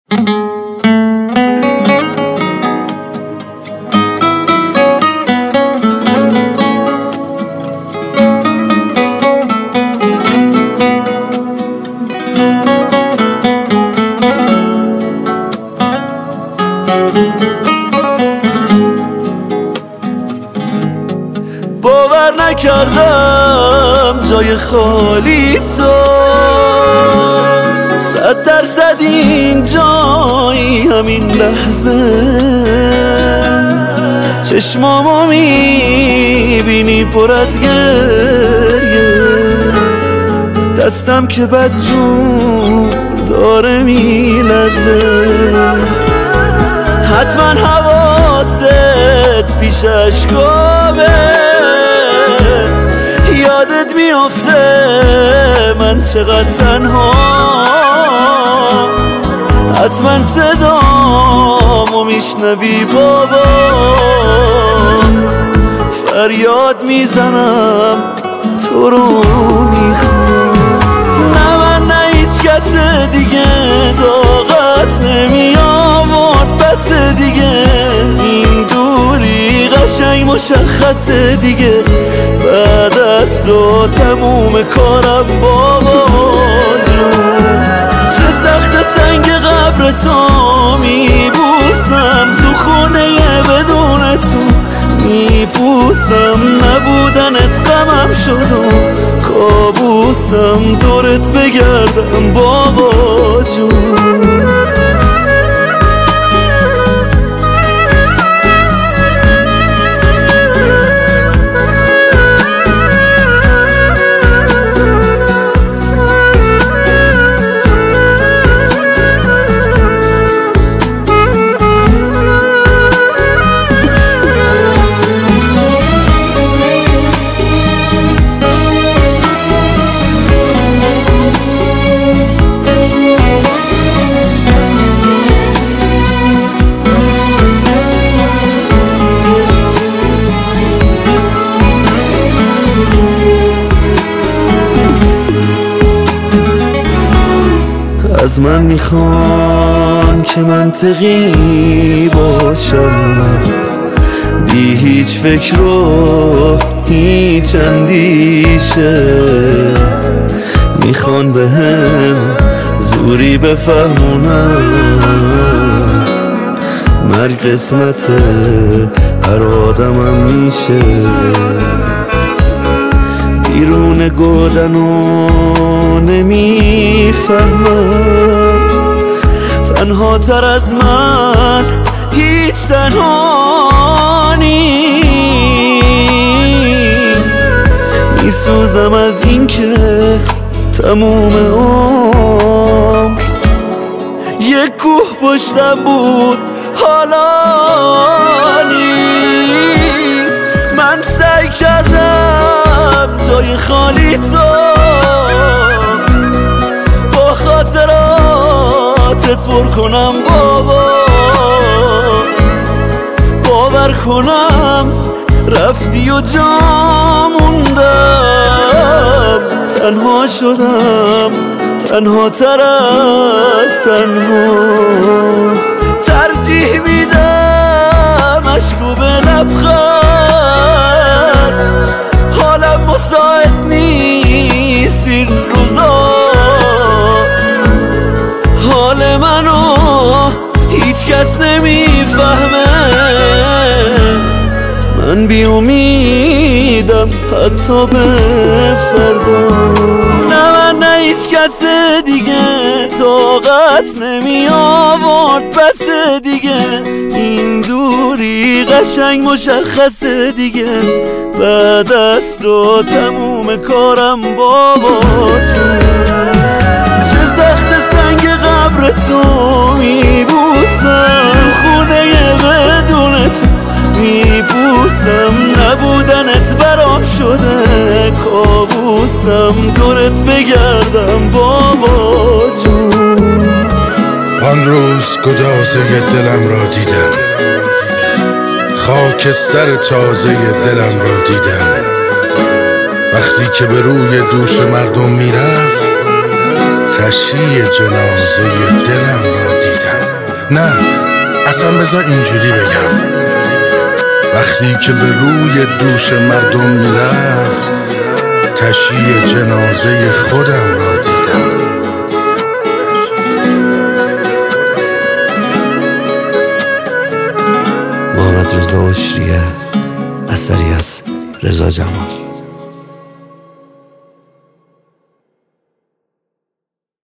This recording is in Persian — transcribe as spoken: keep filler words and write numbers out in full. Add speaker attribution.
Speaker 1: باور نکردم جای خالی تو صد درصد این جایی همین لحظه چشمامو میبینی پر از گریه دستم که بدجور داره میلرزه حتما حواست پیش اشکامه یادت میافته من چقدر تنها حتما صدامو میشنوی بابا فریاد میزنم تو رو میخوام نه من نه هیچ کس دیگه طاقت نمی آورد بس دیگه این دوری قشنگ مشخصه دیگه بعد از تو تموم کارم بابا جون چه سخت سنگ قبر تو میبوسم تو خونه بدون تو میپوسم نبودنت غمم شد و کابوسم دورت بگردم بابا جون از من میخوان که منطقی باشم بی هیچ فکر و هیچ اندیشه میخوان به هم زوری بفهمونم مرگ قسمت هر آدمم میشه بیرون گودنو نمیفهمم تنها تر از من هیچ تنها نیست میسوزم از این که تموم عمر یک کوه پشتم بود حالا نیست من سعی کردم جای خالی تو با خاطراتت پر کنم بابا باور کنم رفتی و جا موندم تنها شدم تنها تر از تنها ترجیح میدم اشکو به لبخند حالم مساعد نیست این روزا حال منو هیچ کس نمیفهمه من بی امیدم حتی به فردا نه من نه هیچ کس دیگه طاقت نمی آورد بس دیگه این دوری قشنگ مشخصه دیگه بعد از تو تموم کارم بابا جون چه سخت سنگ قبر تو میبوسم تو خونه بدونت میبوسم نبودنت برام شده کابوسم دورت بگردم بابا جون
Speaker 2: آن روز گدازه دلم را دیدم خاکستر تازه دلم را دیدم وقتی که به روی دوش مردم میرفت تشییع جنازه دلم را دیدم نه اصلا بذار اینجوری بگم، وقتی که به روی دوش مردم میرفت تشییع جنازه خودم را دیدم.
Speaker 3: محمد رضا عشریه، اثری از رضا جمال.